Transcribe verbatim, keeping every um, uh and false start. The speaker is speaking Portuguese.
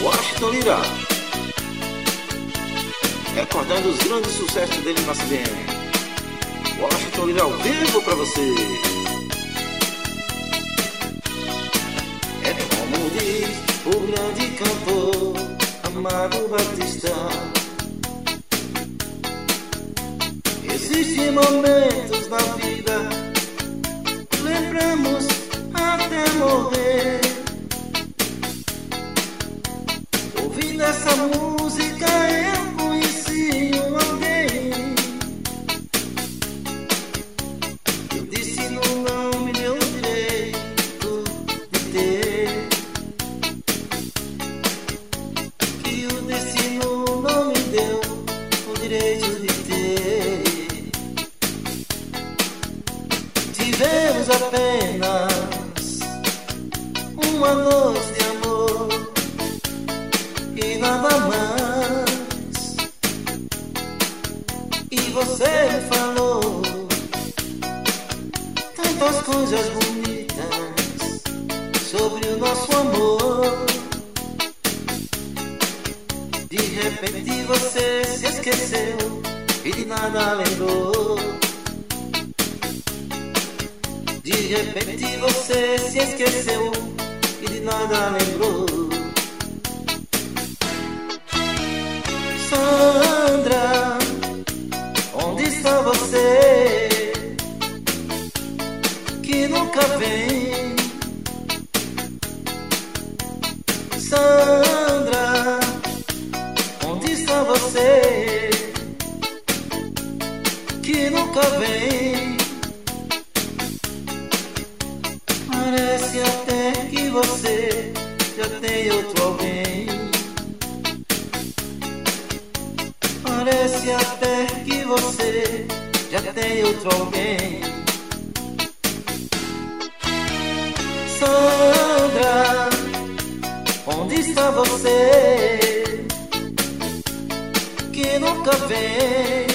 Washington Lira, recordando os grandes sucessos dele na C B N. Washington Lira ao vivo pra você. É como diz o grande cantor Amado Batista: existem momentos na vida, lembramos até morrer. Ouvindo essa música eu conheci um alguém. Eu disse não, não me deu o direito de ter, que o destino não me deu o direito de ter. Tivemos apenas uma noite de amor e nada mais. E você me falou tantas coisas bonitas sobre o nosso amor. De repente você se esqueceu e de nada lembrou. De repente você se esqueceu e de nada lembrou. Sandra, onde está você que nunca vem? Sandra, onde está você que nunca vem? Parece até que você já tem outro alguém. Parece até que você já tem outro alguém. Sandra, onde está você que nunca vem?